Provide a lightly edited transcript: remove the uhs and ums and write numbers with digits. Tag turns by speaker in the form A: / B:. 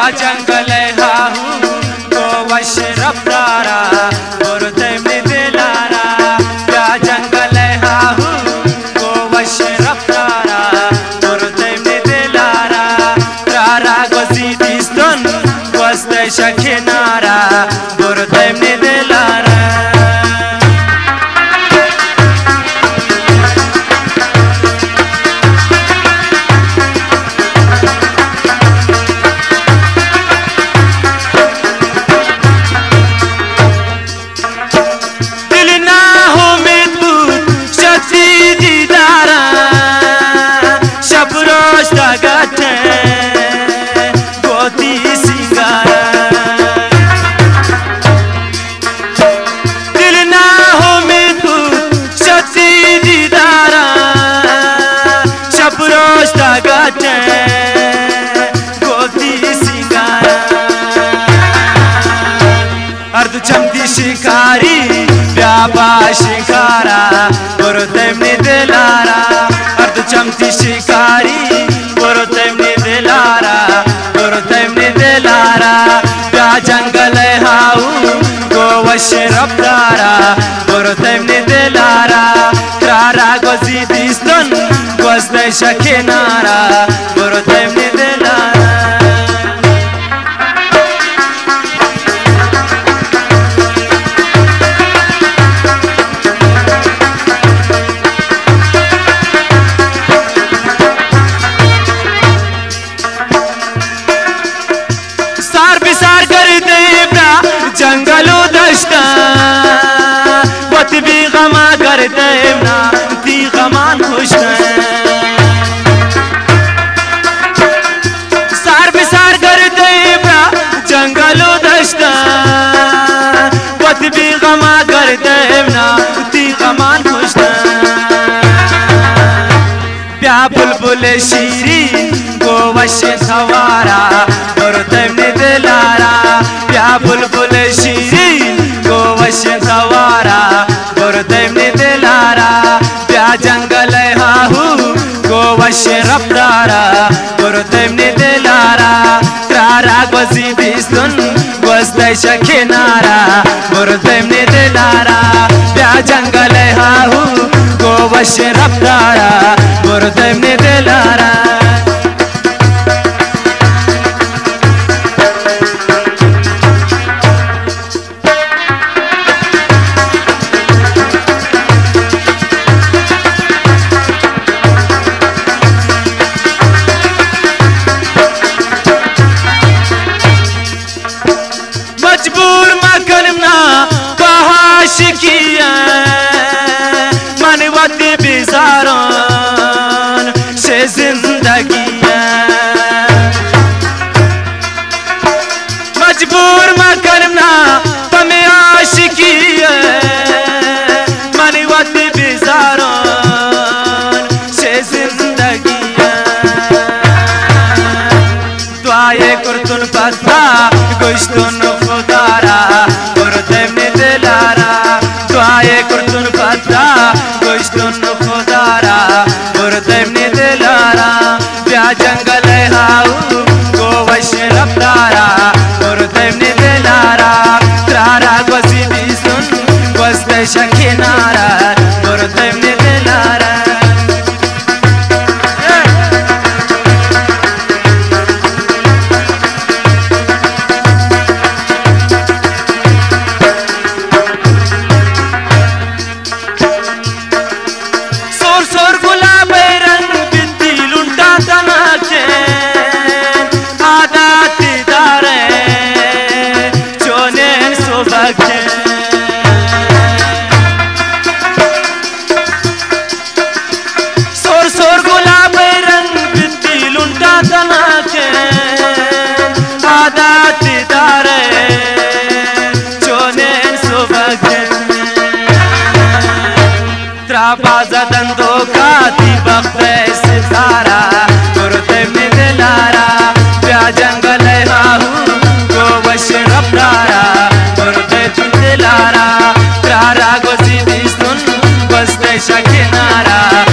A: जंगल हाहू को वश रफ्तारा और तेमने दिलारा क्या जंगल हाहू को वश रफ्तारा और तेमने दिलारा रारा गोजी दिस्तन वस्ते शखिनारा और तेमने दिलारा अर्ध चमती शिकारी व्यापा शिकारा और तेमने दिलारा अर्ध चमती शिकारी और तेमने दिलारा और तेमने दिलारा क्या जंगल हाऊ को वश रफ्तारा और तेमने दिलारा रारा गोजी दिस्तन वस्ते शखिनारा और तेमने दिलारा जंगलो दश्ता वत भी गमा कर देना ती गमान खुश सार बिसार कर देना जंगलो दश्ता वत भी गमा कर देना ती गमान खुश प्या बुलबुल शीरी गोवश सवारा और तेमने दिलारा प्या बुलबुल शीरी गोवश सवारा और तेमने दिलारा प्या जंगल हाहू गोवश रफ्तारा और तेमने दिलारा रारा गोजी दिस्तन वस्ते शखिनारा और तेमने दिलारा प्या जंगल हाहू गोवश रफ्तारा और तेमने दिलारा मजबूर मकरना बहाश किया मनवती बिजारान से जिंदगी मजबूर मकरना तमें आशिकी मनवती बिजारान से जिंदगी दुआए कुर्तुन पता गुश्तुन खुदारा और तेमने दिलारा दुआए कुर्तुन पता गुश्तुन खुदारा और तेमने दिलारा प्या जंगल हाऊ गोवश रफ्तारा और तेमने दिलारा रारा गोजी दिस्तन वस्ते शखिनारा और तेमने दिलारा सोर सोर गुलाब रंग बिंदी लुंटा तना के आदात दारे चोने सुबह त्राबाजा दंदो का दी बख्ते सितारा और तेमने दिलारा प्या जंगल हाहू को वश रफ्तारा और तेमने दिलारा रारा गोजी दिस्तन वस्ते शखिनारा